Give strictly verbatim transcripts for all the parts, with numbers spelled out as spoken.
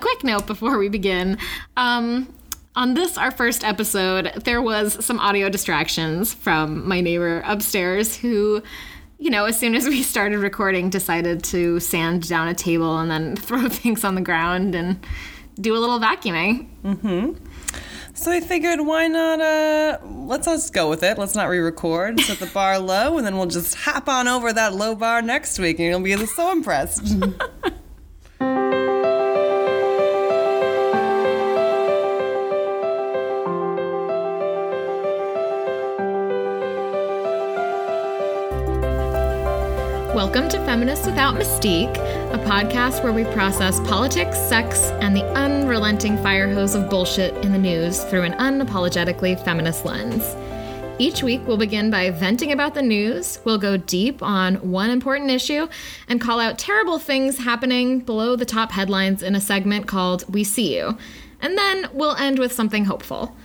quick note before we begin. Um, on this, our first episode, there was some audio distractions from my neighbor upstairs who, you know, as soon as we started recording, decided to sand down a table and then throw things on the ground and do a little vacuuming. Mm-hmm. So I figured, why not, uh, let's just go with it. Let's not re-record, set the bar low, and then we'll just hop on over that low bar next week, and you'll be so impressed. Welcome to Feminists Without Mystique, a podcast where we process politics, sex, and the unrelenting fire hose of bullshit in the news through an unapologetically feminist lens. Each week, we'll begin by venting about the news, we'll go deep on one important issue, and call out terrible things happening below the top headlines in a segment called We See You. And then we'll end with something hopeful.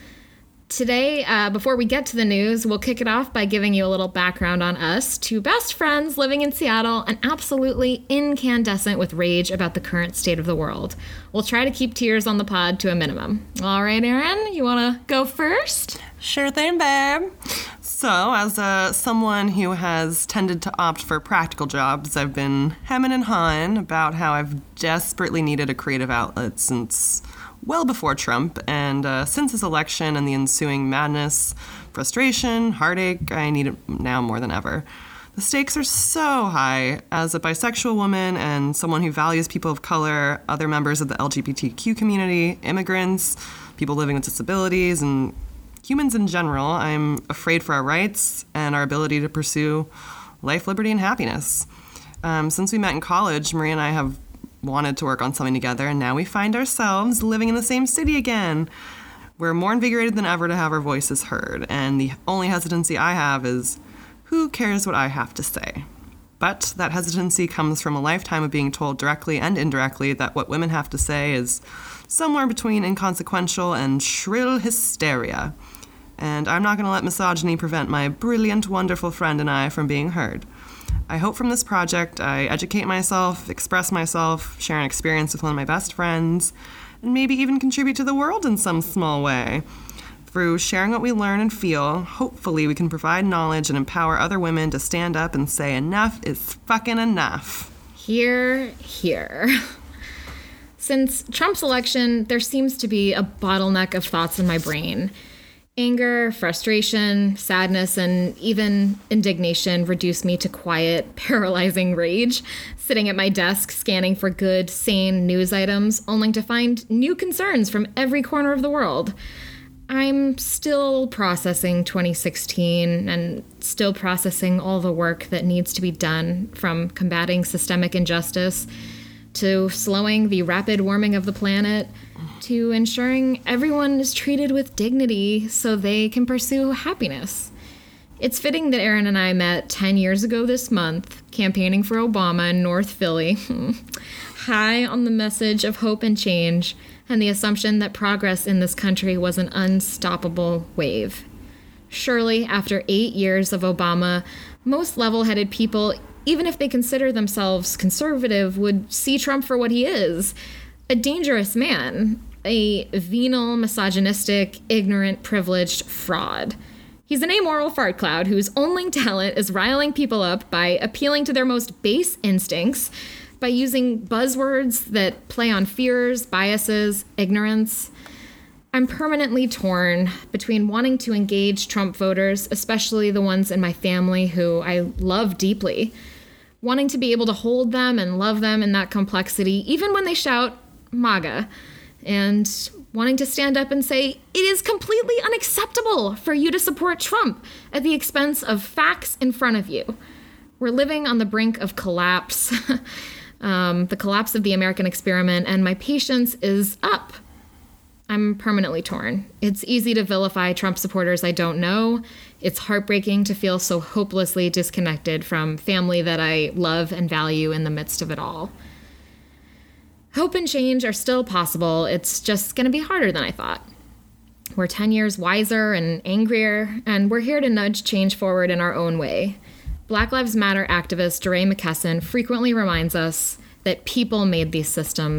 Today, uh, before we get to the news, we'll kick it off by giving you a little background on us, two best friends living in Seattle and absolutely incandescent with rage about the current state of the world. We'll try to keep tears on the pod to a minimum. All right, Erin, you want to go first? Sure thing, babe. So, as uh, someone who has tended to opt for practical jobs, I've been hemming and hawing about how I've desperately needed a creative outlet since well before Trump, and uh, since his election and the ensuing madness, frustration, heartache, I need it now more than ever. The stakes are so high. As a bisexual woman and someone who values people of color, other members of the L G B T Q community, immigrants, people living with disabilities, and humans in general, I'm afraid for our rights and our ability to pursue life, liberty, and happiness. Um, since we met in college, Maria and I have wanted to work on something together, and now we find ourselves living in the same city again. We're more invigorated than ever to have our voices heard, and the only hesitancy I have is, who cares what I have to say? But that hesitancy comes from a lifetime of being told directly and indirectly that what women have to say is somewhere between inconsequential and shrill hysteria. And I'm not going to let misogyny prevent my brilliant, wonderful friend and I from being heard. I hope from this project I educate myself, express myself, share an experience with one of my best friends, and maybe even contribute to the world in some small way. Through sharing what we learn and feel, hopefully we can provide knowledge and empower other women to stand up and say enough is fucking enough. Hear, hear. Since Trump's election, there seems to be a bottleneck of thoughts in my brain. Anger, frustration, sadness, and even indignation reduce me to quiet, paralyzing rage, sitting at my desk scanning for good, sane news items, only to find new concerns from every corner of the world. I'm still processing twenty sixteen and still processing all the work that needs to be done, from combating systemic injustice to slowing the rapid warming of the planet, to ensuring everyone is treated with dignity so they can pursue happiness. It's fitting that Erin and I met ten years ago this month, campaigning for Obama in North Philly, high on the message of hope and change, and the assumption that progress in this country was an unstoppable wave. Surely, after eight years of Obama, most level-headed people, even if they consider themselves conservative, would see Trump for what he is, a dangerous man, a venal, misogynistic, ignorant, privileged fraud. He's an amoral fart cloud whose only talent is riling people up by appealing to their most base instincts, by using buzzwords that play on fears, biases, ignorance. I'm permanently torn between wanting to engage Trump voters, especially the ones in my family who I love deeply, wanting to be able to hold them and love them in that complexity, even when they shout MAGA, and wanting to stand up and say, it is completely unacceptable for you to support Trump at the expense of facts in front of you. We're living on the brink of collapse, um, the collapse of the American experiment, and my patience is up. I'm permanently torn. It's easy to vilify Trump supporters I don't know. It's heartbreaking to feel so hopelessly disconnected from family that I love and value in the midst of it all. Hope and change are still possible. It's just going to be harder than I thought. We're ten years wiser and angrier, and we're here to nudge change forward in our own way. Black Lives Matter activist DeRay McKesson frequently reminds us that people made these systems,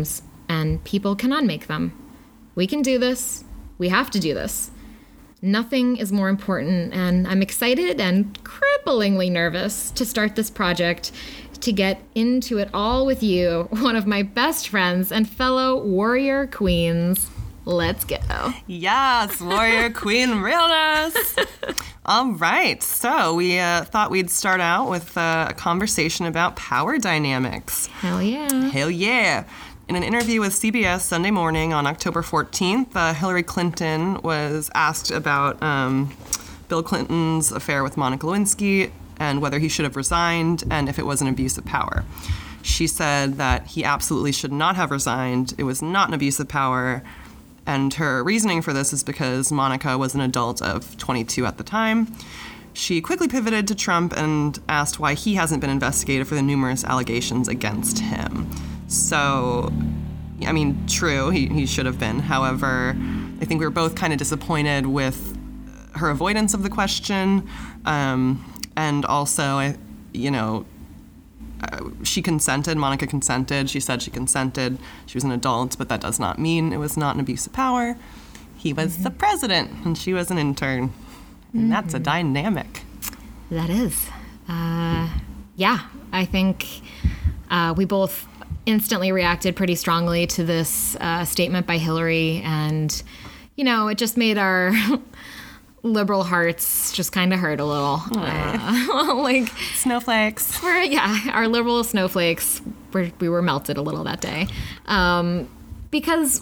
and people can unmake them. We can do this. We have to do this. Nothing is more important, and I'm excited and cripplingly nervous to start this project, to get into it all with you, one of my best friends and fellow warrior queens. Let's go. Yes, warrior queen realness. All right, so we uh, thought we'd start out with uh, a conversation about power dynamics. Hell yeah. Hell yeah. In an interview with C B S Sunday Morning on October fourteenth, uh, Hillary Clinton was asked about um, Bill Clinton's affair with Monica Lewinsky and whether he should have resigned and if it was an abuse of power. She said that he absolutely should not have resigned. It was not an abuse of power. And her reasoning for this is because Monica was an adult of twenty-two at the time. She quickly pivoted to Trump and asked why he hasn't been investigated for the numerous allegations against him. So, I mean, true, he, he should have been. However, I think we were both kind of disappointed with her avoidance of the question. Um, and also, I, you know, uh, she consented, Monica consented. She said she consented. She was an adult, but that does not mean it was not an abuse of power. He was mm-hmm. the president, and she was an intern. And mm-hmm. that's a dynamic. That is. Uh, yeah, I think uh, we both instantly reacted pretty strongly to this uh, statement by Hillary, and you know, it just made our liberal hearts just kind of hurt a little. Uh, like snowflakes. We're, yeah, our liberal snowflakes. Were, we were melted a little that day, um, because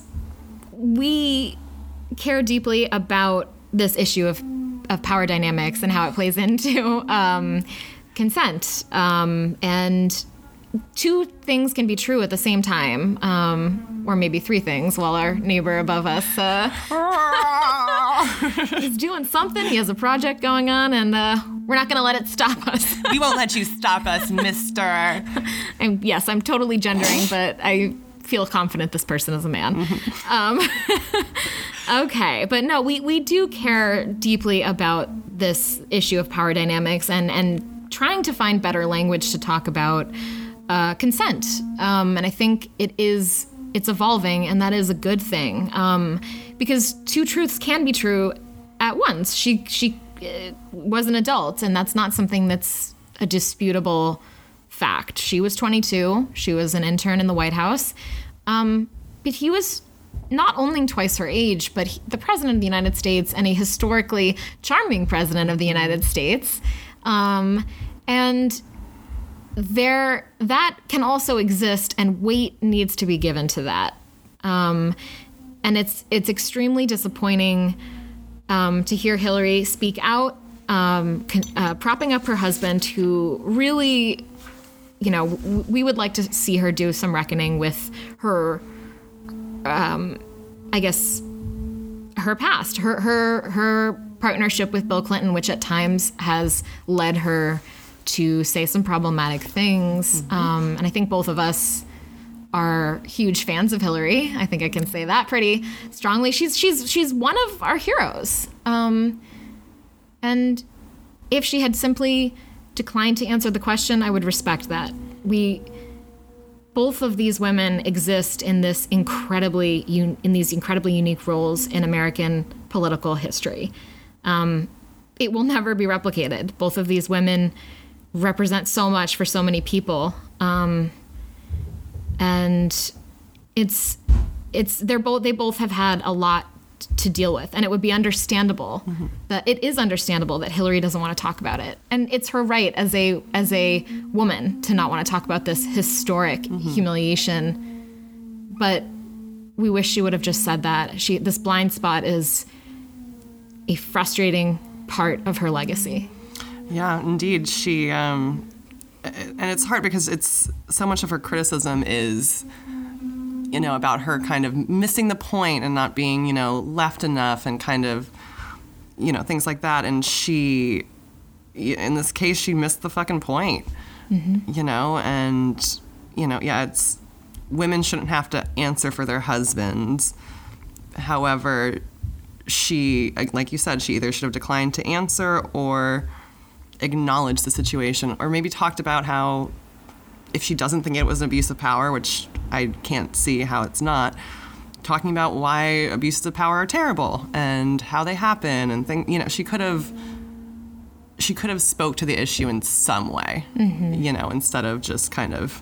we care deeply about this issue of of power dynamics and how it plays into um, consent, um, and. Two things can be true at the same time, um, or maybe three things, while our neighbor above us uh, is doing something. He has a project going on, and uh, we're not going to let it stop us. We won't let you stop us, mister. And yes, I'm totally gendering, but I feel confident this person is a man. um, okay, but no, we, we do care deeply about this issue of power dynamics and, and trying to find better language to talk about Uh, consent, um, and I think it is it's evolving, and that is a good thing, um, because two truths can be true at once. She she uh, was an adult, and that's not something that's a disputable fact. She was twenty-two. She was an intern in the White House, um, but he was not only twice her age, but he, the president of the United States, and a historically charming president of the United States, um, and. There, that can also exist, and weight needs to be given to that. Um, and it's it's extremely disappointing um, to hear Hillary speak out, um, con- uh, propping up her husband, who really, you know, w- we would like to see her do some reckoning with her, um, I guess, her past, her her her partnership with Bill Clinton, which at times has led her to say some problematic things. Mm-hmm. Um, and I think both of us are huge fans of Hillary. I think I can say that pretty strongly. She's she's she's one of our heroes. Um, and if she had simply declined to answer the question, I would respect that. We, both of these women exist in this incredibly un, in these incredibly unique roles in American political history. Um, it will never be replicated. Both of these women represent so much for so many people, um, and it's it's they're both they both have had a lot to deal with, and it would be understandable mm-hmm. that it is understandable that Hillary doesn't want to talk about it, and it's her right as a as a woman to not want to talk about this historic mm-hmm. humiliation. But we wish she would have just said that. She this blind spot is a frustrating part of her legacy. Yeah, indeed. She, um, and it's hard because it's so much of her criticism is, you know, about her kind of missing the point and not being, you know, left enough and kind of, you know, things like that. And she, in this case, she missed the fucking point, mm-hmm. you know, and, you know, yeah, it's, women shouldn't have to answer for their husbands. However, she, like you said, she either should have declined to answer or acknowledged the situation, or maybe talked about how if she doesn't think it was an abuse of power, which I can't see how it's not, talking about why abuses of power are terrible and how they happen and things. You know, she could have she could have spoke to the issue in some way, mm-hmm. you know, instead of just kind of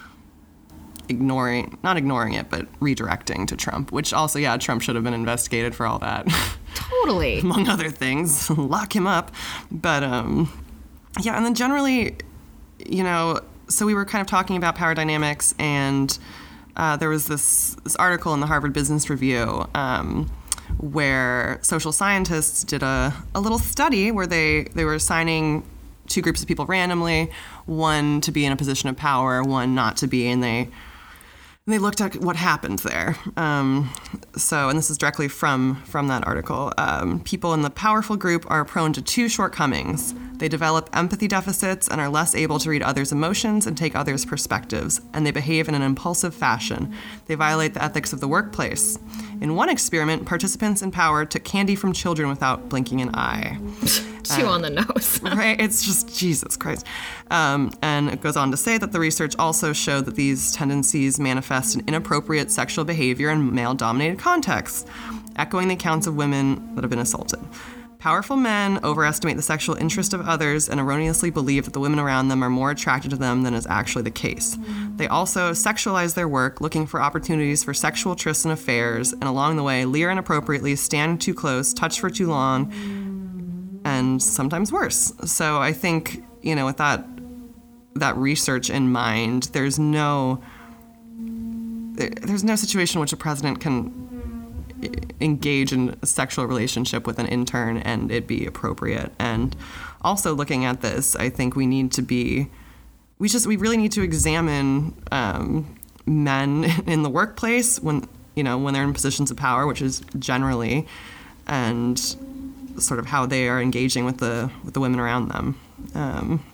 ignoring, not ignoring it, but redirecting to Trump, which also, yeah, Trump should have been investigated for all that. Totally. Among other things, lock him up. But, um, yeah, and then generally, you know, so we were kind of talking about power dynamics, and uh, there was this, this article in the Harvard Business Review um, where social scientists did a, a little study where they, they were assigning two groups of people randomly, one to be in a position of power, one not to be, and they and they looked at what happened there. Um, so, and this is directly from, from that article. Um, people in the powerful group are prone to two shortcomings. They develop empathy deficits and are less able to read others' emotions and take others' perspectives, and they behave in an impulsive fashion. They violate the ethics of the workplace. In one experiment, participants in power took candy from children without blinking an eye. Two uh, on the nose. Right? It's just, Jesus Christ. Um, and it goes on to say that the research also showed that these tendencies manifest in inappropriate sexual behavior in male-dominated contexts, echoing the accounts of women that have been assaulted. Powerful men overestimate the sexual interest of others and erroneously believe that the women around them are more attracted to them than is actually the case. They also sexualize their work, looking for opportunities for sexual trysts and affairs, and along the way leer inappropriately, stand too close, touch for too long, and sometimes worse. So I think, you know, with that that research in mind, there's no there's no situation in which a president can engage in a sexual relationship with an intern and it be appropriate. And also looking at this, I think we need to be, we just, we really need to examine um, men in the workplace when, you know, when they're in positions of power, which is generally, and sort of how they are engaging with the, with the women around them. Um,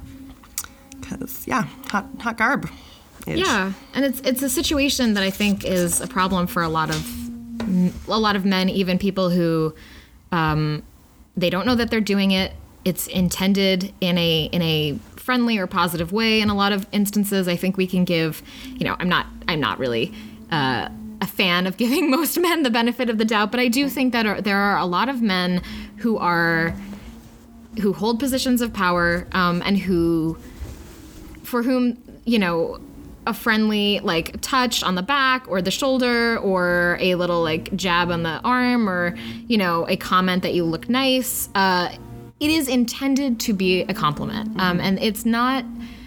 cause yeah, hot, hot garb. Yeah. And it's, it's a situation that I think is a problem for a lot of a lot of men, even people who um, they don't know that they're doing it. It's intended in a in a friendly or positive way. In a lot of instances, I think we can give, you know, I'm not I'm not really uh, a fan of giving most men the benefit of the doubt, but I do think that are, there are a lot of men who are who hold positions of power um, and who, for whom, you know, a friendly like touch on the back or the shoulder or a little like jab on the arm or, you know, a comment that you look nice. Uh, it is intended to be a compliment. Mm-hmm. Um, and it's not,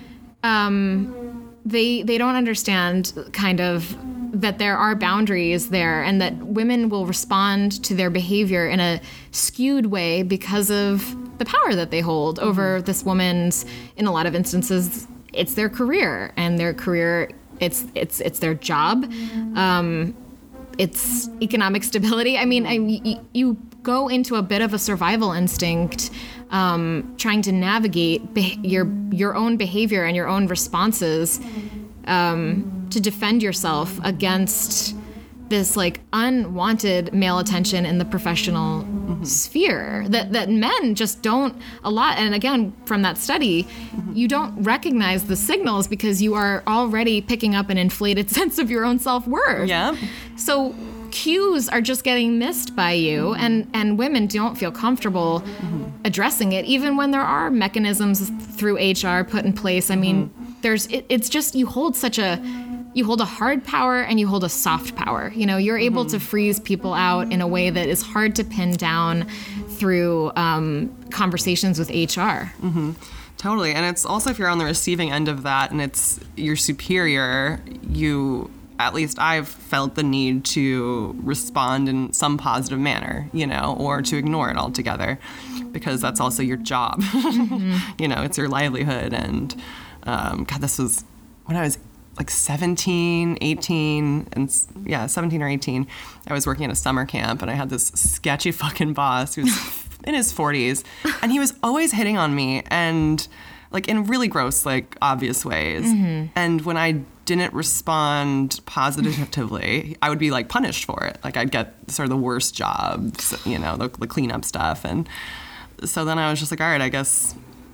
um, they, they don't understand kind of that there are boundaries there and that women will respond to their behavior in a skewed way because of the power that they hold mm-hmm. over this woman's, in a lot of instances, it's their career, and their career, it's it's it's their job. Um, it's economic stability. I mean, I, you go into a bit of a survival instinct, um, trying to navigate be- your your own behavior and your own responses um, to defend yourself against this like unwanted male attention in the professional mm-hmm. sphere that, that men just don't a lot. And again, from that study, mm-hmm. you don't recognize the signals because you are already picking up an inflated sense of your own self-worth. Yeah. So cues are just getting missed by you, mm-hmm. and, and women don't feel comfortable mm-hmm. addressing it, even when there are mechanisms through H R put in place. I mean, mm-hmm. there's it, it's just you hold such a You hold a hard power and you hold a soft power. You know, you're able mm-hmm. to freeze people out in a way that is hard to pin down through um, conversations with H R. Mm-hmm. Totally. And it's also if you're on the receiving end of that and it's your superior, you, at least I've felt the need to respond in some positive manner, you know, or to ignore it altogether because that's also your job. Mm-hmm. You know, it's your livelihood. And um, God, this was when I was like seventeen, eighteen, and yeah, seventeen or eighteen, I was working at a summer camp and I had this sketchy fucking boss who was in his forties and he was always hitting on me and like in really gross, like obvious ways. Mm-hmm. And when I didn't respond positively, I would be like punished for it. Like I'd get sort of the worst jobs, you know, the, the cleanup stuff. And so then I was just like, all right, I guess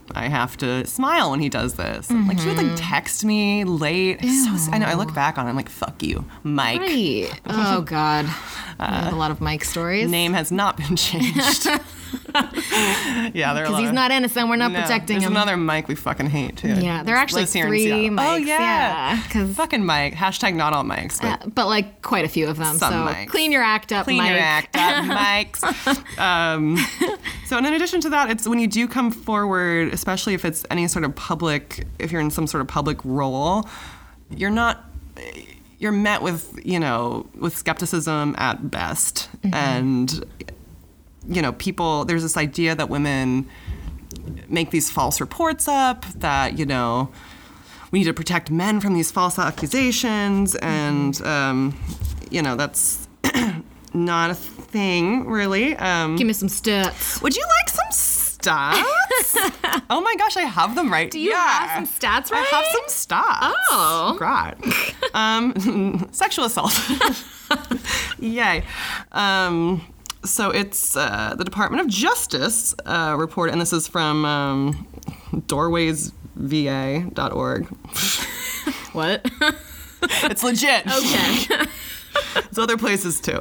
I have to smile when he does this. Mm-hmm. Like, he would, like, text me late. So, I know, I look back on it, I'm like, fuck you, Mike. Right. Oh, God. I have a lot of Mike stories. Name has not been changed. Yeah, there are because he's not innocent. We're not no, protecting there's him. There's another Mike we fucking hate too. Yeah, there are actually three Mikes. Oh yeah, because yeah, fucking Mike. Hashtag not all Mikes, but, uh, but like quite a few of them. Some so Mikes. Clean your act up, clean Mike. your act up, Mikes. um, so, and in addition to that, it's when you do come forward, especially if it's any sort of public, if you're in some sort of public role, you're not. You're met with, you know, with skepticism at best. Mm-hmm. And, you know, people, there's this idea that women make these false reports up, that, you know, we need to protect men from these false accusations. And, mm-hmm. um, you know, that's not a thing, really. Um, Give me some stats. Would you like some stats? Oh my gosh, I have them right. Do you yeah. have some stats right? I have some stats. Oh. Great. um, sexual assault. Yay. Um, so it's uh, the Department of Justice uh, report, and this is from um, doorways v a dot org. What? It's legit. Okay. There's other places too.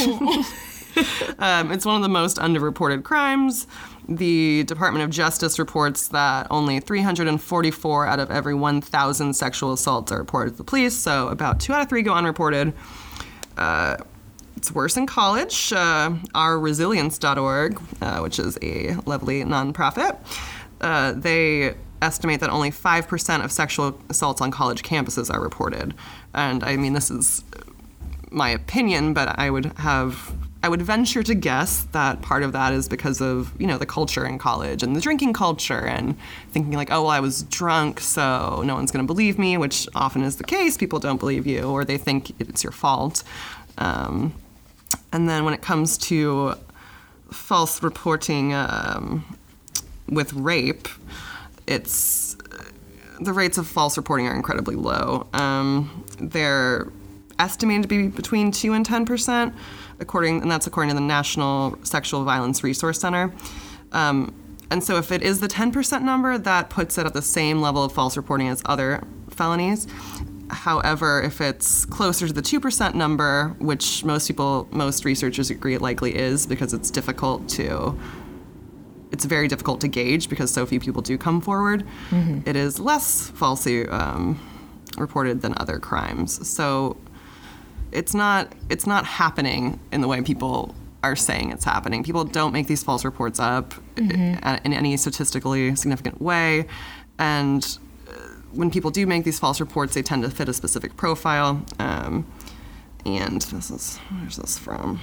um, it's one of the most underreported crimes. The Department of Justice reports that only three hundred forty-four out of every one thousand sexual assaults are reported to the police, so about two out of three go unreported. Uh, it's worse in college. Uh, our resilience dot org, uh, which is a lovely nonprofit, uh, they estimate that only five percent of sexual assaults on college campuses are reported. And I mean, this is my opinion, but I would have... I would venture to guess that part of that is because of, you know, the culture in college and the drinking culture and thinking like, oh, well, I was drunk, so no one's going to believe me, which often is the case. People don't believe you, or they think it's your fault. Um, and then when it comes to false reporting um, with rape, it's the rates of false reporting are incredibly low. Um, they're estimated to be between two and ten percent. According, and that's according to the National Sexual Violence Resource Center. Um, and so if it is the ten percent number, that puts it at the same level of false reporting as other felonies. However, if it's closer to the two percent number, which most people, most researchers agree it likely is, because it's difficult to, it's very difficult to gauge because so few people do come forward, mm-hmm. it is less falsely um, reported than other crimes. So It's not it's not happening in the way people are saying it's happening. People don't make these false reports up mm-hmm. in any statistically significant way. And when people do make these false reports, they tend to fit a specific profile. Um, and this is, where's this from?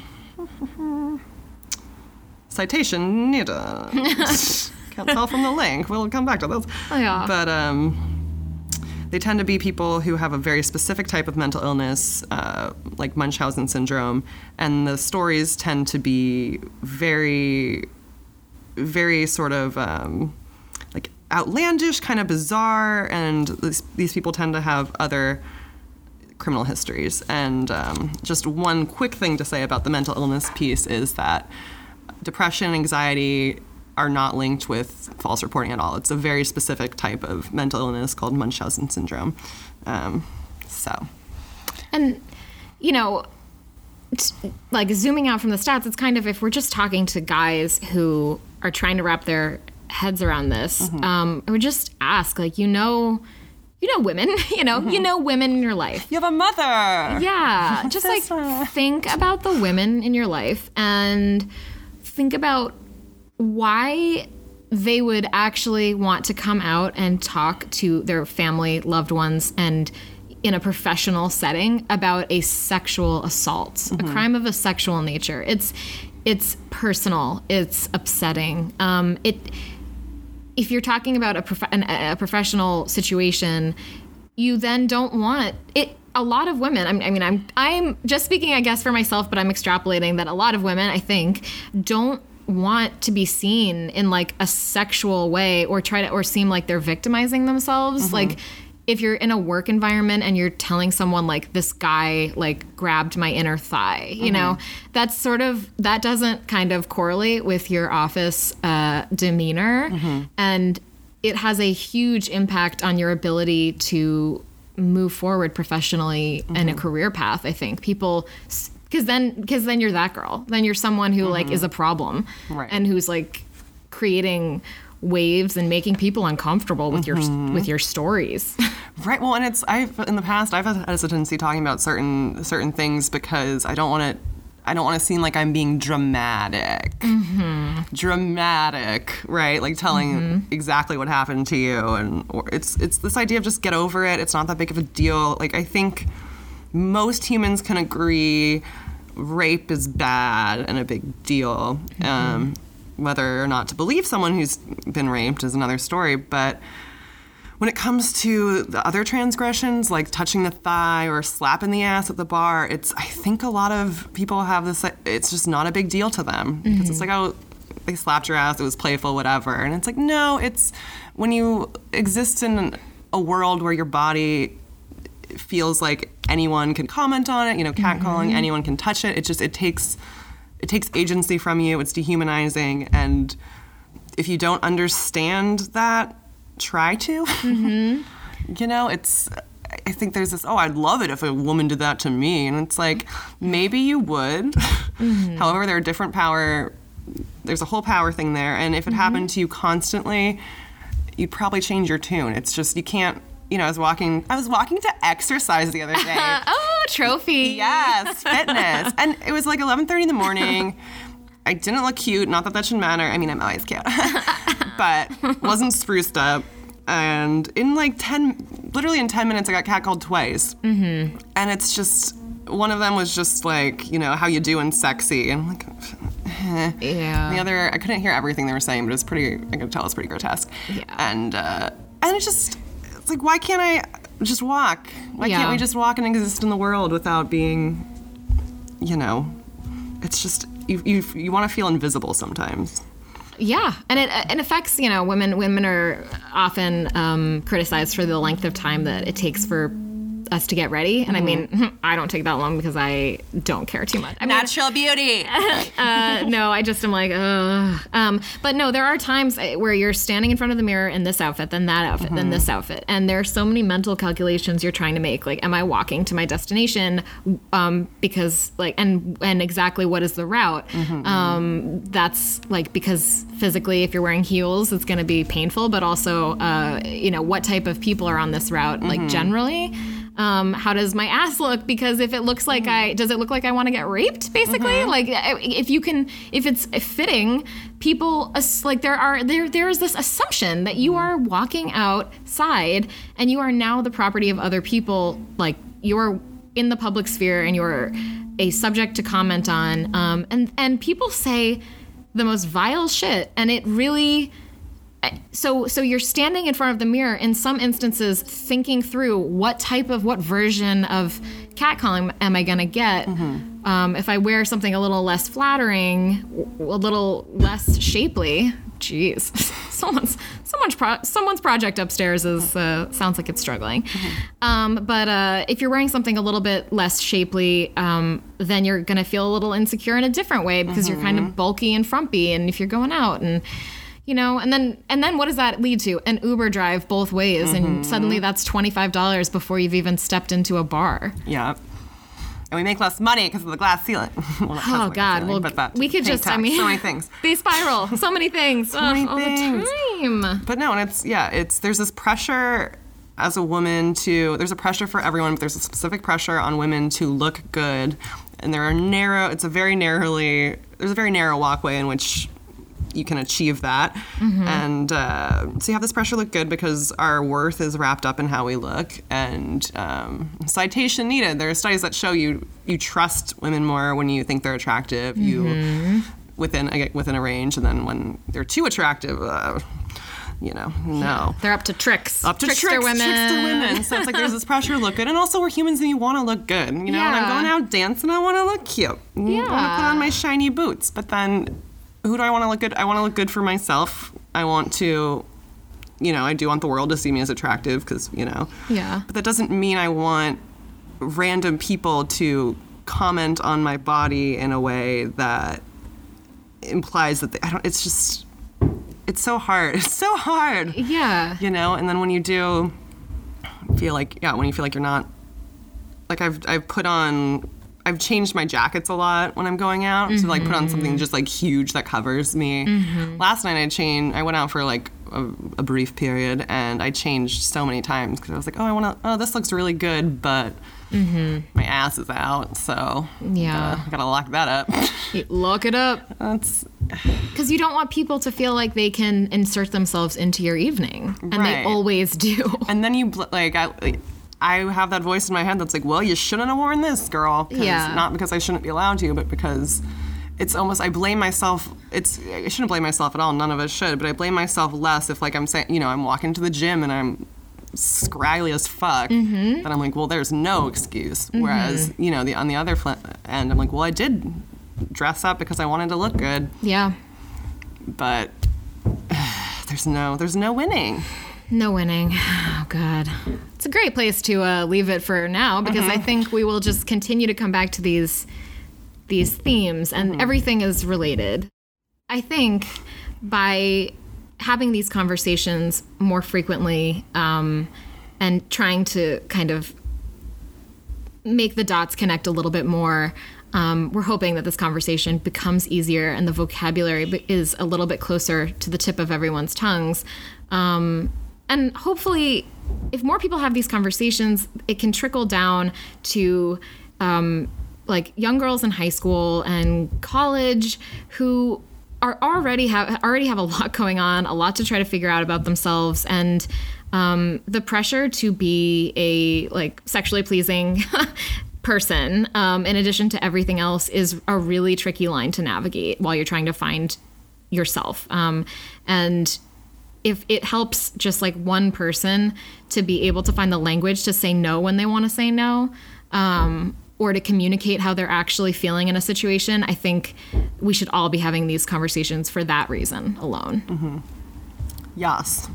Citation needed. Can't tell from the link. We'll come back to this. Oh, yeah. But, um... they tend to be people who have a very specific type of mental illness, uh, like Munchausen syndrome, and the stories tend to be very, very sort of um, like outlandish, kind of bizarre, and this, these people tend to have other criminal histories. And um, just one quick thing to say about the mental illness piece is that depression, anxiety are not linked with false reporting at all. It's a very specific type of mental illness called Munchausen syndrome. Um, so. And, you know, t- like zooming out from the stats, it's kind of, if we're just talking to guys who are trying to wrap their heads around this, mm-hmm. um, I would just ask, like, you know, you know women, you know, mm-hmm. you know women in your life. You have a mother. Yeah. Just like think about the women in your life and think about why they would actually want to come out and talk to their family, loved ones, and in a professional setting about a sexual assault, mm-hmm. a crime of a sexual nature. It's it's personal. It's upsetting. Um, it if you're talking about a, prof- an, a professional situation, you then don't want it. A lot of women, I mean, I'm I'm just speaking, I guess, for myself, but I'm extrapolating that a lot of women, I think, don't want to be seen in like a sexual way or try to or seem like they're victimizing themselves. Mm-hmm. Like if you're in a work environment and you're telling someone like this guy like grabbed my inner thigh, you mm-hmm. know, that's sort of that doesn't kind of correlate with your office uh, demeanor. Mm-hmm. And it has a huge impact on your ability to move forward professionally mm-hmm. in a career path. I think people, because then because then you're that girl. Then you're someone who mm-hmm. like is a problem, right. and who's like creating waves and making people uncomfortable with mm-hmm. your with your stories. Right. Well, and it's I've in the past I've had hesitancy talking about certain certain things because I don't want to. I don't want to seem like I'm being dramatic. Mm-hmm. Dramatic, right? Like telling mm-hmm. exactly what happened to you, and or it's it's this idea of just get over it. It's not that big of a deal. Like I think most humans can agree rape is bad and a big deal. Mm-hmm. Um, whether or not to believe someone who's been raped is another story, but when it comes to the other transgressions, like touching the thigh or slapping the ass at the bar, it's I think a lot of people have this, it's just not a big deal to them. Because mm-hmm. it's like, oh, they slapped your ass, it was playful, whatever. And it's like, no, it's when you exist in a world where your body feels like anyone can comment on it, you know, catcalling, mm-hmm. anyone can touch it. It just, it takes, it takes agency from you. It's dehumanizing. And if you don't understand that, try to. Mm-hmm. You know, it's, I think there's this, oh, I'd love it if a woman did that to me. And it's like, maybe you would. Mm-hmm. However, there are different power, there's a whole power thing there. And if it mm-hmm. happened to you constantly, you'd probably change your tune. It's just, you can't, you know, I was walking, I was walking to exercise the other day. Oh, trophy. Yes, fitness. And it was like eleven thirty in the morning. I didn't look cute. Not that that should matter. I mean, I'm always cute. But wasn't spruced up. And in like ten, literally in ten minutes, I got catcalled twice. Mm-hmm. And it's just, one of them was just like, you know, how you doing sexy. And I'm like, eh. Yeah. The other, I couldn't hear everything they were saying, but it was pretty, I could tell it was pretty grotesque. Yeah. And, uh, and it just, it's like, why can't I just walk? Why yeah. can't we just walk and exist in the world without being, you know, it's just, you you, you want to feel invisible sometimes. Yeah, and it it affects, you know, women. Women are often um, criticized for the length of time that it takes for us to get ready. And mm-hmm. I mean, I don't take that long because I don't care too much. I mean, natural beauty. uh, no, I just am like, ugh. Um, but no, there are times where you're standing in front of the mirror in this outfit, then that outfit, mm-hmm. then this outfit. And there are so many mental calculations you're trying to make. Like, am I walking to my destination? Um, because like, and, and exactly what is the route? Mm-hmm. Um, that's like, because physically, if you're wearing heels, it's going to be painful, but also, uh, you know, what type of people are on this route, like mm-hmm. generally? Um, how does my ass look? Because if it looks like I, does it look like I want to get raped, basically? Mm-hmm. Like, if you can, if it's fitting, people, like, there are, there, there is this assumption that you are walking outside and you are now the property of other people. Like, you're in the public sphere and you're a subject to comment on. Um, and, and people say the most vile shit, and it really... So so you're standing in front of the mirror, in some instances, thinking through what type of, what version of catcalling am I going to get? Mm-hmm. Um, if I wear something a little less flattering, a little less shapely, geez, someone's someone's pro- someone's project upstairs is uh, sounds like it's struggling. Mm-hmm. Um, but uh, if you're wearing something a little bit less shapely, um, then you're going to feel a little insecure in a different way because mm-hmm. you're kind of bulky and frumpy, and if you're going out and... You know, and then and then what does that lead to? An Uber drive both ways, mm-hmm. and suddenly that's twenty-five dollars before you've even stepped into a bar. Yeah. And we make less money because of the glass ceiling. Well, oh, God. Ceiling, well, but we could just, tax, I mean... So many things. They spiral. So many things. So many all things. the time. But no, and it's, yeah, it's, there's this pressure as a woman to, there's a pressure for everyone, but there's a specific pressure on women to look good. And there are narrow, it's a very narrowly, there's a very narrow walkway in which you can achieve that. Mm-hmm. And uh, so you have this pressure to look good because our worth is wrapped up in how we look. And um, citation needed. There are studies that show you you trust women more when you think they're attractive. Mm-hmm. You within within a range, and then when they're too attractive, uh, you know, no. Yeah, they're up to tricks. Up to trickster tricks, women. Trickster women. So it's like there's this pressure to look good. And also we're humans and you want to look good. You know, yeah. when I'm going out dancing, I want to look cute. Yeah. I want to put on my shiny boots. But then... who do I want to look good? I want to look good for myself. I want to, you know, I do want the world to see me as attractive because, you know. Yeah. But that doesn't mean I want random people to comment on my body in a way that implies that they, I don't, it's just, it's so hard. It's so hard. Yeah. You know, and then when you do feel like, yeah, when you feel like you're not, like I've, I've put on, I've changed my jackets a lot when I'm going out. Mm-hmm. So like put on something just like huge that covers me. Mm-hmm. Last night I changed, I went out for like a, a brief period and I changed so many times because I was like, oh, I want to, oh, this looks really good, but mm-hmm. my ass is out. So yeah, gotta, gotta lock that up. Lock it up. That's because you don't want people to feel like they can insert themselves into your evening, and right. they always do. And then you like, I, like, I have that voice in my head that's like, well, you shouldn't have worn this, girl. Yeah. Not because I shouldn't be allowed to, but because it's almost, I blame myself. It's, I shouldn't blame myself at all. None of us should, but I blame myself less if like I'm saying, you know, I'm walking to the gym and I'm scraggly as fuck. Mm-hmm. Then I'm like, well, there's no excuse. Mm-hmm. Whereas, you know, the on the other fl- end, I'm like, well, I did dress up because I wanted to look good. Yeah. But there's no, there's no winning. No winning. Oh, God. It's a great place to uh, leave it for now because mm-hmm. I think we will just continue to come back to these these themes, and mm-hmm. everything is related. I think by having these conversations more frequently um, and trying to kind of make the dots connect a little bit more, um, we're hoping that this conversation becomes easier and the vocabulary is a little bit closer to the tip of everyone's tongues. Um, And hopefully, if more people have these conversations, it can trickle down to um, like young girls in high school and college who are already have already have a lot going on, a lot to try to figure out about themselves, and um, the pressure to be a like sexually pleasing person, um, in addition to everything else, is a really tricky line to navigate while you're trying to find yourself. Um, and if it helps just like one person to be able to find the language to say no when they want to say no, um, or to communicate how they're actually feeling in a situation, I think we should all be having these conversations for that reason alone. Mm-hmm. Yes.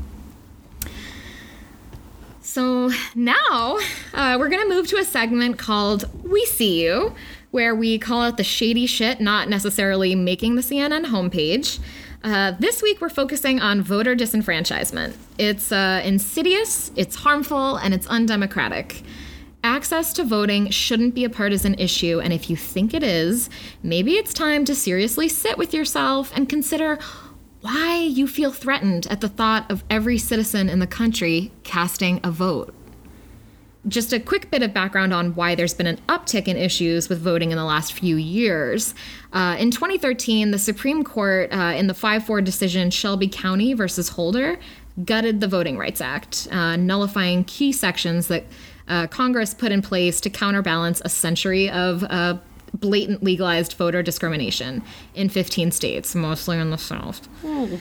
So now uh, we're going to move to a segment called We See You, where we call out the shady shit not necessarily making the C N N homepage. Uh, this week, we're focusing on voter disenfranchisement. It's uh, insidious, it's harmful, and it's undemocratic. Access to voting shouldn't be a partisan issue, and if you think it is, maybe it's time to seriously sit with yourself and consider why you feel threatened at the thought of every citizen in the country casting a vote. Just a quick bit of background on why there's been an uptick in issues with voting in the last few years. Uh, in twenty thirteen, the Supreme Court, uh, in the five four decision Shelby County versus Holder, gutted the Voting Rights Act, uh, nullifying key sections that uh, Congress put in place to counterbalance a century of uh, blatant legalized voter discrimination in fifteen states, mostly in the South. Oh.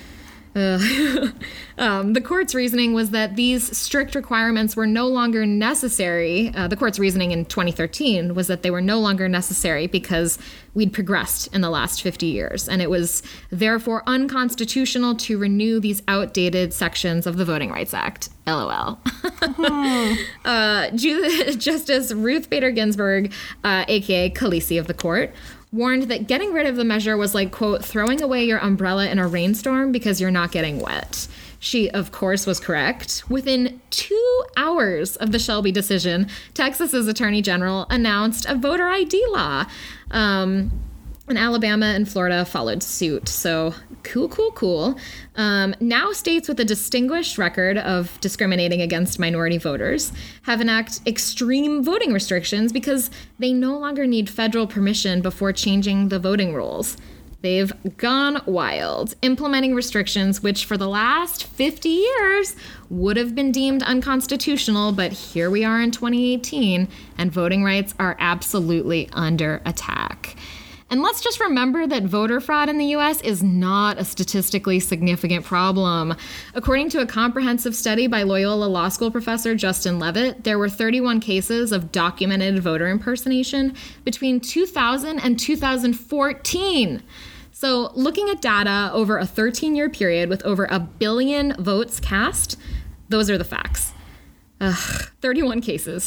Uh, um, the court's reasoning was that these strict requirements were no longer necessary. Uh, the court's reasoning in twenty thirteen was that they were no longer necessary because we'd progressed in the last fifty years, and it was therefore unconstitutional to renew these outdated sections of the Voting Rights Act. LOL. hmm. uh, Ju- Justice Ruth Bader Ginsburg, uh, aka Khaleesi of the court, warned that getting rid of the measure was like, quote, throwing away your umbrella in a rainstorm because you're not getting wet. She, of course, was correct. Within two hours of the Shelby decision, Texas's Attorney General announced a voter I D law. Um, and Alabama and Florida followed suit. So cool, cool, cool. Um, now states with a distinguished record of discriminating against minority voters have enacted extreme voting restrictions because they no longer need federal permission before changing the voting rules. They've gone wild, implementing restrictions which for the last fifty years would have been deemed unconstitutional, but here we are in twenty eighteen, and voting rights are absolutely under attack. And let's just remember that voter fraud in the U S is not a statistically significant problem. According to a comprehensive study by Loyola Law School professor Justin Levitt, there were thirty-one cases of documented voter impersonation between two thousand and two thousand fourteen. So looking at data over a thirteen-year period with over a billion votes cast, those are the facts. Ugh, thirty-one cases.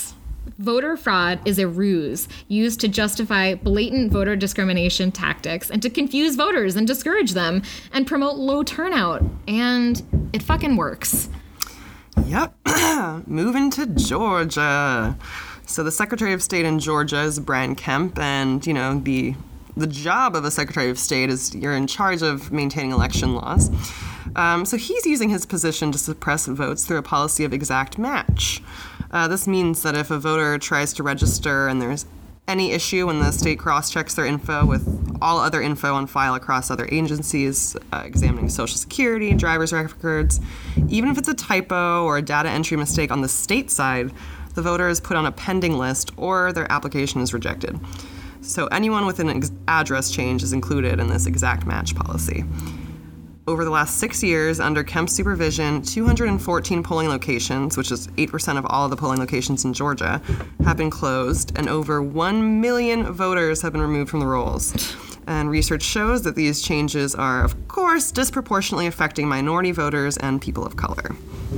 voter fraud is a ruse used to justify blatant voter discrimination tactics and to confuse voters and discourage them and promote low turnout. And it fucking works. Yep. Moving to Georgia. So the Secretary of State in Georgia is Brian Kemp, and, you know, the the job of a Secretary of State is you're in charge of maintaining election laws. Um, so he's using his position to suppress votes through a policy of exact match. Uh, this means that if a voter tries to register and there's any issue when the state cross-checks their info with all other info on file across other agencies, uh, examining Social Security, driver's records, even if it's a typo or a data entry mistake on the state side, the voter is put on a pending list or their application is rejected. So anyone with an ex- address change is included in this exact match policy. Over the last six years, under Kemp's supervision, two hundred fourteen polling locations, which is eight percent of all of the polling locations in Georgia, have been closed, and over one million voters have been removed from the rolls. And research shows that these changes are, of course, disproportionately affecting minority voters and people of color.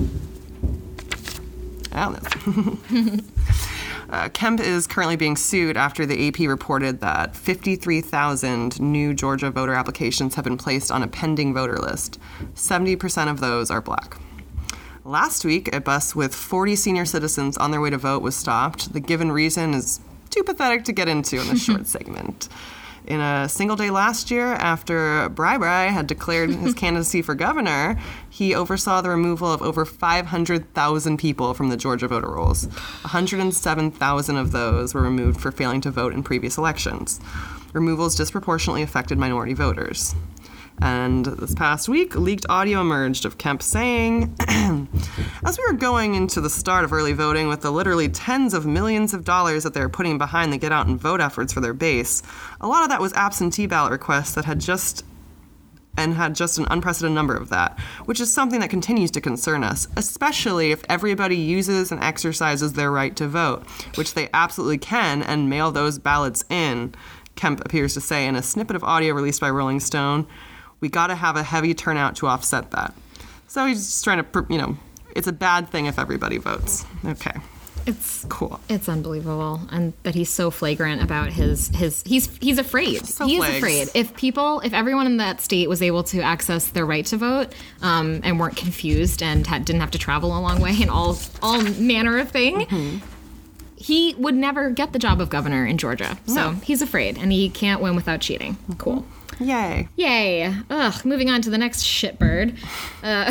I don't know. Uh, Kemp is currently being sued after the A P reported that fifty-three thousand new Georgia voter applications have been placed on a pending voter list. seventy percent of those are black. Last week, a bus with forty senior citizens on their way to vote was stopped. The given reason is too pathetic to get into in this short segment. In a single day last year, after Bri Bri had declared his candidacy for governor, he oversaw the removal of over five hundred thousand people from the Georgia voter rolls. one hundred seven thousand of those were removed for failing to vote in previous elections. Removals disproportionately affected minority voters. And this past week, leaked audio emerged of Kemp saying, as we were going into the start of early voting with the literally tens of millions of dollars that they were putting behind the get out and vote efforts for their base, a lot of that was absentee ballot requests that had just and had just an unprecedented number of that, which is something that continues to concern us, especially if everybody uses and exercises their right to vote, which they absolutely can, and mail those ballots in, Kemp appears to say in a snippet of audio released by Rolling Stone. We got to have a heavy turnout to offset that. So he's just trying to, you know, it's a bad thing if everybody votes. Okay. It's cool. It's unbelievable, and that he's so flagrant about his his he's he's afraid. So he's flags. afraid. If people, if everyone in that state was able to access their right to vote, um, and weren't confused and had, didn't have to travel a long way and all all manner of thing. Mm-hmm. He would never get the job of governor in Georgia. So no. He's afraid, and he can't win without cheating. Mm-hmm. Cool. Yay. Yay. Ugh, moving on to the next shitbird. Uh,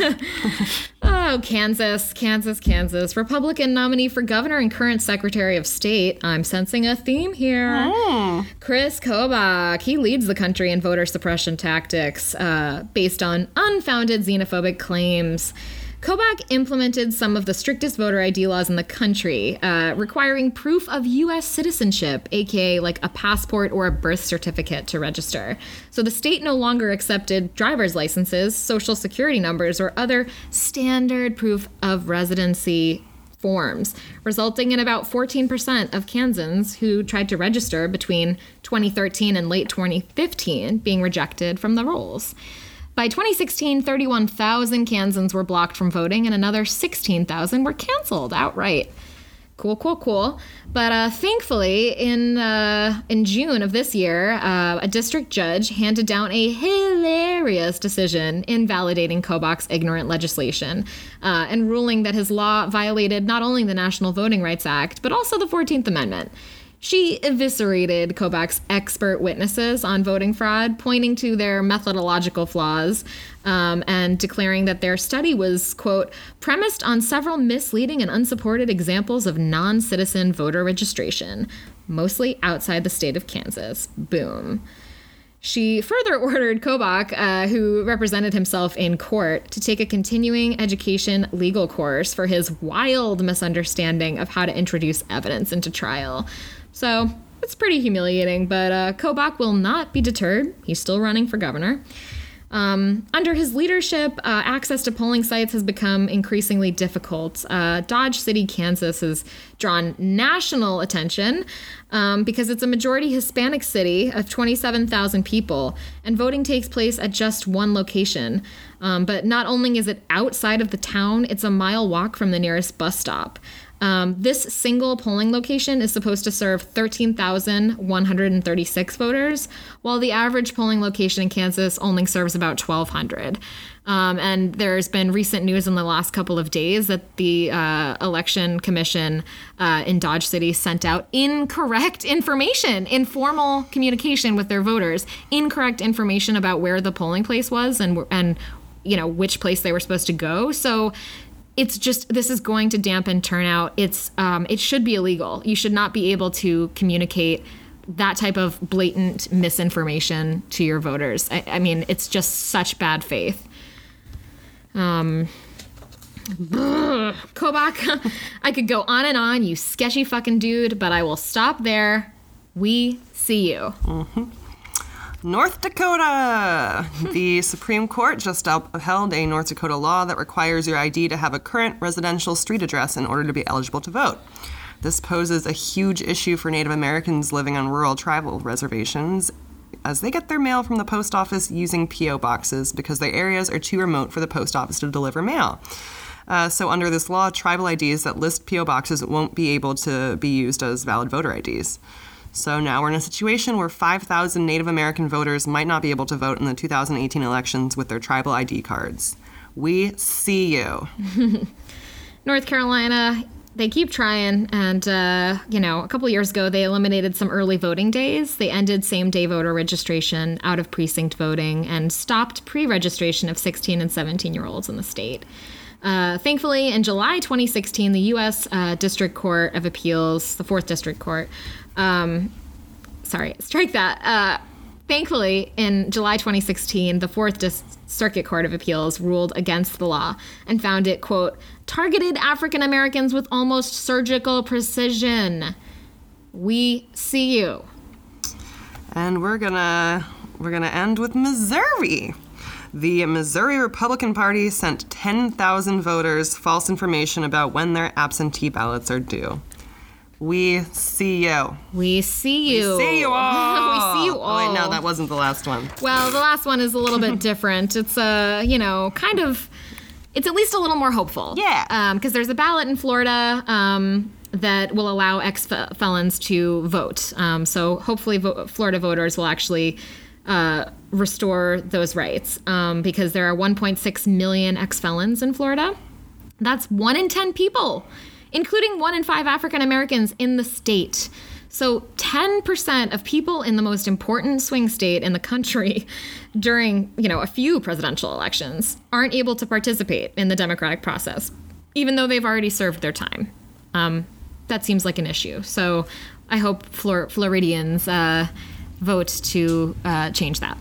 oh, Kansas, Kansas, Kansas. Republican nominee for governor and current Secretary of State. I'm sensing a theme here. Oh. Chris Kobach. He leads the country in voter suppression tactics uh, based on unfounded xenophobic claims. Kobach implemented some of the strictest voter I D laws in the country, uh, requiring proof of U S citizenship, aka like a passport or a birth certificate to register. So the state no longer accepted driver's licenses, social security numbers, or other standard proof of residency forms, resulting in about fourteen percent of Kansans who tried to register between twenty thirteen and late twenty fifteen being rejected from the rolls. By twenty sixteen, thirty-one thousand Kansans were blocked from voting, and another sixteen thousand were canceled outright. Cool, cool, cool. But uh, thankfully, in uh, in June of this year, uh, a district judge handed down a hilarious decision invalidating Kobach's ignorant legislation uh, and ruling that his law violated not only the National Voting Rights Act, but also the fourteenth Amendment. She eviscerated Kobach's expert witnesses on voting fraud, pointing to their methodological flaws um, and declaring that their study was, quote, premised on several misleading and unsupported examples of non-citizen voter registration, mostly outside the state of Kansas. Boom. She further ordered Kobach, uh, who represented himself in court, to take a continuing education legal course for his wild misunderstanding of how to introduce evidence into trial. So it's pretty humiliating, but uh, Kobach will not be deterred. He's still running for governor. Um, under his leadership, uh, access to polling sites has become increasingly difficult. Uh, Dodge City, Kansas has drawn national attention um, because it's a majority Hispanic city of twenty-seven thousand people, and voting takes place at just one location. Um, but not only is it outside of the town, it's a mile walk from the nearest bus stop. Um, this single polling location is supposed to serve thirteen thousand one hundred thirty-six voters, while the average polling location in Kansas only serves about twelve hundred. Um, and there's been recent news in the last couple of days that the uh, election commission uh, in Dodge City sent out incorrect information, informal communication with their voters, incorrect information about where the polling place was and and you know which place they were supposed to go. So it's just, this is going to dampen turnout. It's um, it should be illegal. You should not be able to communicate that type of blatant misinformation to your voters. I, I mean, it's just such bad faith. Um, ugh, Kobach, I could go on and on, you sketchy fucking dude, but I will stop there. We see you. Mm-hmm. North Dakota! The Supreme Court just upheld a North Dakota law that requires your I D to have a current residential street address in order to be eligible to vote. This poses a huge issue for Native Americans living on rural tribal reservations, as they get their mail from the post office using P O boxes because their areas are too remote for the post office to deliver mail. Uh, so under this law, tribal I Ds that list P O boxes won't be able to be used as valid voter I Ds. So now we're in a situation where five thousand Native American voters might not be able to vote in the two thousand eighteen elections with their tribal I D cards. We see you. North Carolina, they keep trying. And, uh, you know, a couple years ago, they eliminated some early voting days. They ended same-day voter registration, out-of-precinct voting, and stopped pre-registration of sixteen and seventeen-year-olds in the state. Uh, thankfully, in July twenty sixteen, the U S Uh, District Court of Appeals, the Fourth District Court, um, sorry, strike that. Uh, thankfully, in July twenty sixteen, the Fourth Dis- Circuit Court of Appeals ruled against the law and found it, quote, targeted African Americans with almost surgical precision. We see you. And we're gonna we're gonna end with Missouri. The Missouri Republican Party sent ten thousand voters false information about when their absentee ballots are due. We see you. We see you. We see you all. We see you all. Oh, wait, no, that wasn't the last one. Well, the last one is a little bit different. It's a, uh, you know, kind of, it's at least a little more hopeful. Yeah. Because um, there's a ballot in Florida um, that will allow ex-felons to vote. Um, so hopefully vo- Florida voters will actually uh, restore those rights um, because there are one point six million ex-felons in Florida. That's one in ten people, including one in five African Americans in the state. So ten percent of people in the most important swing state in the country during, you know, a few presidential elections aren't able to participate in the democratic process, even though they've already served their time. Um, that seems like an issue. So I hope Flor- Floridians uh, vote to uh, change that.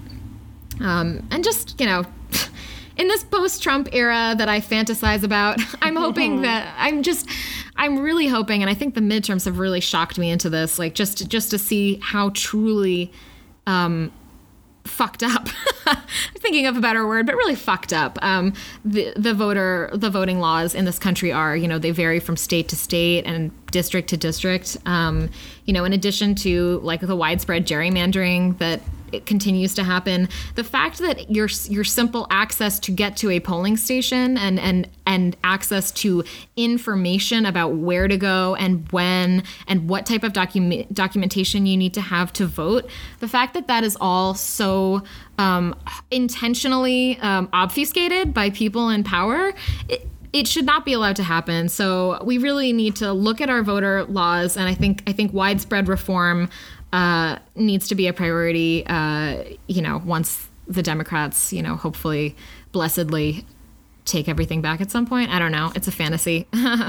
Um, and just, you know, in this post-Trump era that I fantasize about, I'm hoping that I'm just, I'm really hoping, and I think the midterms have really shocked me into this, like just, just to see how truly um, fucked up. I'm thinking of a better word, but really fucked up. Um, the the voter, the voting laws in this country are, you know, they vary from state to state and district to district. Um, you know, in addition to like the widespread gerrymandering that it continues to happen, the fact that your your simple access to get to a polling station and and and access to information about where to go and when and what type of document documentation you need to have to vote, the fact that that is all so um, intentionally um, obfuscated by people in power, it, it should not be allowed to happen. So we really need to look at our voter laws, and I think I think widespread reform Uh, needs to be a priority, uh, you know, once the Democrats, you know, hopefully, blessedly take everything back at some point. I don't know. It's a fantasy.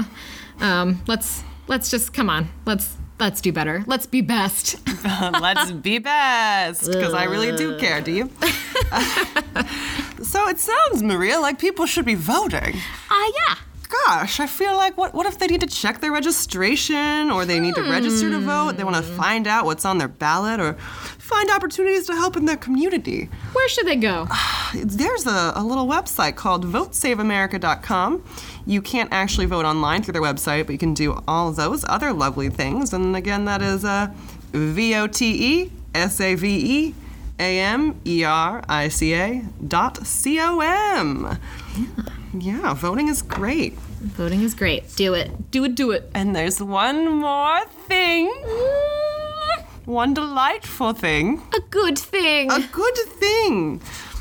um, let's let's just come on. Let's let's do better. Let's be best. Let's be best, because I really do care. Do you? So it sounds, Maria, like people should be voting. Ah, uh, yeah. Gosh, I feel like what what if they need to check their registration, or they need to register to vote? They want to find out what's on their ballot, or find opportunities to help in their community. Where should they go? There's a, a little website called vote save america dot com. You can't actually vote online through their website, but you can do all those other lovely things. And again, that is uh, V O T E S A V E A M E R I C A dot C O M. Yeah. Yeah, voting is great. Voting is great. Do it. Do it, do it. And there's one more thing. One delightful thing. A good thing. A good thing.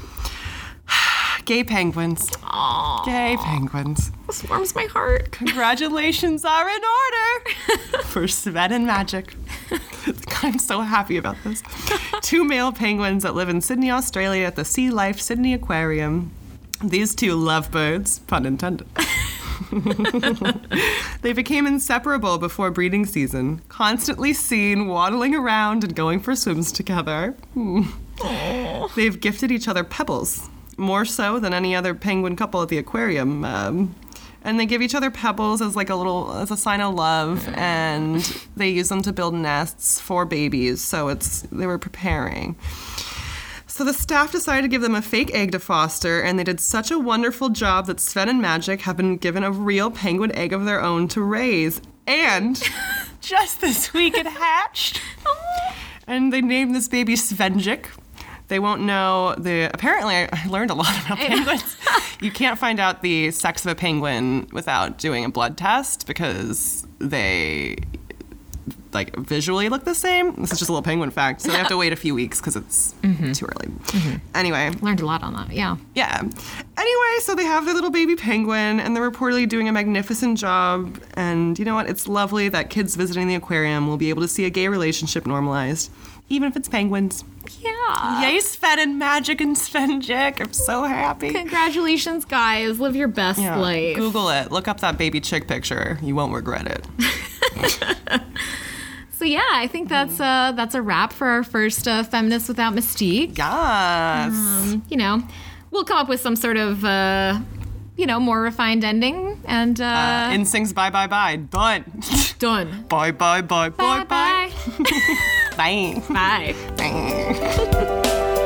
Gay penguins. Aww. Gay penguins. This warms my heart. Congratulations are in order for Sven and Magic. I'm so happy about this. Two male penguins that live in Sydney, Australia at the Sea Life Sydney Aquarium. These two lovebirds, pun intended. They became inseparable before breeding season, constantly seen waddling around and going for swims together. Hmm. They've gifted each other pebbles, more so than any other penguin couple at the aquarium. Um, and they give each other pebbles as like a little, as a sign of love, and they use them to build nests for babies. So it's, they were preparing. So the staff decided to give them a fake egg to foster, and they did such a wonderful job that Sven and Magic have been given a real penguin egg of their own to raise. And just this week it hatched. And they named this baby Svenjic. They won't know the, apparently I learned a lot about penguins. You can't find out the sex of a penguin without doing a blood test because they like visually look the same. This is just a little penguin fact. So they have to wait a few weeks because it's mm-hmm. too early. Mm-hmm. Anyway. Learned a lot on that, yeah. Yeah. Anyway, so they have their little baby penguin and they're reportedly doing a magnificent job. And you know what? It's lovely that kids visiting the aquarium will be able to see a gay relationship normalized, even if it's penguins. Yeah. Yay, Sven and Magic and Svenjic. I'm so happy. Congratulations, guys. Live your best yeah. life. Google it. Look up that baby chick picture. You won't regret it. So yeah, I think that's uh that's a wrap for our first uh, Feminists Without Mystique. Yes. Um, you know, we'll come up with some sort of uh, you know, more refined ending and uh, uh N Sync's bye bye bye. Done. Done. Bye bye bye bye bye. Bye. Bye. Bye. Bye. Bye.